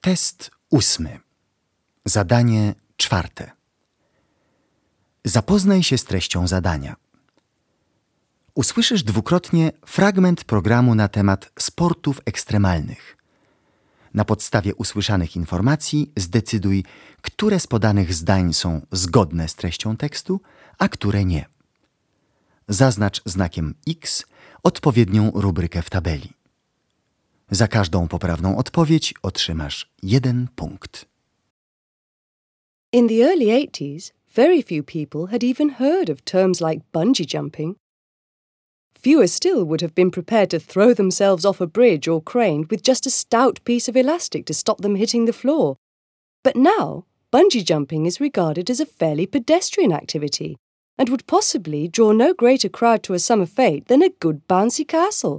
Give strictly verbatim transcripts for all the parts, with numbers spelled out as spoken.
Test ósmy. Zadanie czwarte. Zapoznaj się z treścią zadania. Usłyszysz dwukrotnie fragment programu na temat sportów ekstremalnych. Na podstawie usłyszanych informacji zdecyduj, które z podanych zdań są zgodne z treścią tekstu, a które nie. Zaznacz znakiem X odpowiednią rubrykę w tabeli. Za każdą poprawną odpowiedź otrzymasz jeden punkt. In the early eighties, very few people had even heard of terms like bungee jumping. Fewer still would have been prepared to throw themselves off a bridge or crane with just a stout piece of elastic to stop them hitting the floor. But now, bungee jumping is regarded as a fairly pedestrian activity and would possibly draw no greater crowd to a summer fete than a good bouncy castle.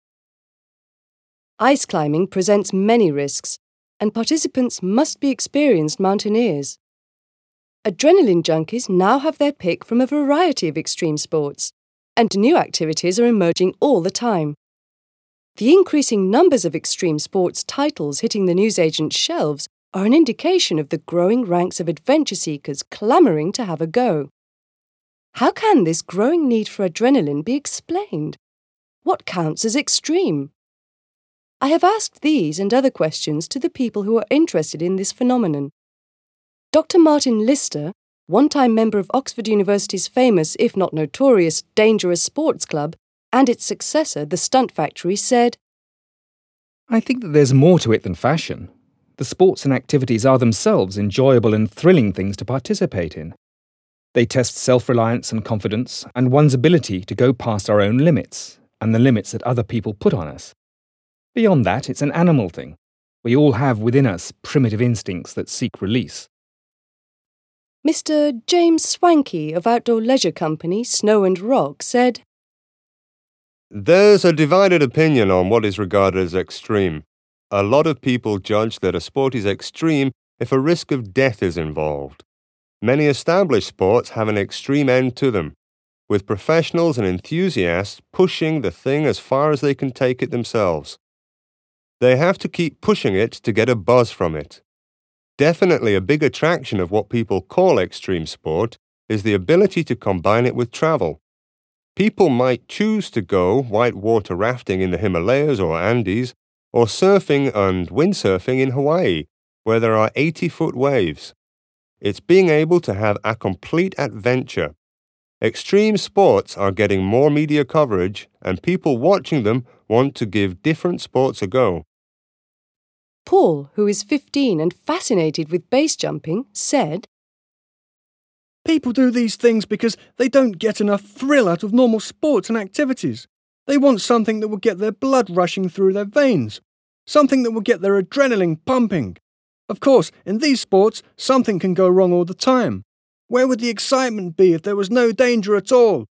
Ice climbing presents many risks, and participants must be experienced mountaineers. Adrenaline junkies now have their pick from a variety of extreme sports, and new activities are emerging all the time. The increasing numbers of extreme sports titles hitting the newsagent's shelves are an indication of the growing ranks of adventure seekers clamouring to have a go. How can this growing need for adrenaline be explained? What counts as extreme? I have asked these and other questions to the people who are interested in this phenomenon. Doctor Martin Lister, one-time member of Oxford University's famous, if not notorious, Dangerous Sports Club, and its successor, the Stunt Factory, said, I think that there's more to it than fashion. The sports and activities are themselves enjoyable and thrilling things to participate in. They test self-reliance and confidence and one's ability to go past our own limits and the limits that other people put on us. Beyond that, it's an animal thing. We all have within us primitive instincts that seek release. Mister James Swanky of outdoor leisure company Snow and Rock said, There's a divided opinion on what is regarded as extreme. A lot of people judge that a sport is extreme if a risk of death is involved. Many established sports have an extreme end to them, with professionals and enthusiasts pushing the thing as far as they can take it themselves. They have to keep pushing it to get a buzz from it. Definitely a big attraction of what people call extreme sport is the ability to combine it with travel. People might choose to go whitewater rafting in the Himalayas or Andes, or surfing and windsurfing in Hawaii, where there are eighty-foot waves. It's being able to have a complete adventure. Extreme sports are getting more media coverage, and people watching them want to give different sports a go. Paul, who is fifteen and fascinated with base jumping, said, People do these things because they don't get enough thrill out of normal sports and activities. They want something that will get their blood rushing through their veins, something that will get their adrenaline pumping. Of course, in these sports, something can go wrong all the time. Where would the excitement be if there was no danger at all?